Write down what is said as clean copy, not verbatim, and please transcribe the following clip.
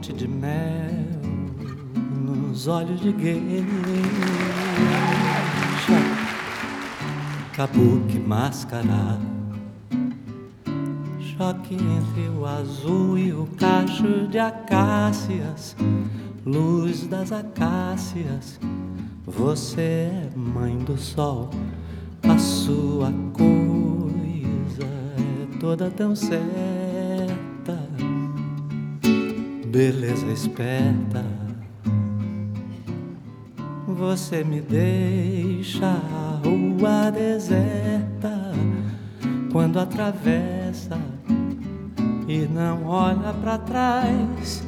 fonte de mel nos olhos de geisha, kabuki mascarado, choque entre o azul e o cacho de acácias, luz das acácias. Você é mãe do sol, a sua coisa é toda tão certa, beleza esperta. Você me deixa a rua deserta quando atravessa e não olha pra trás.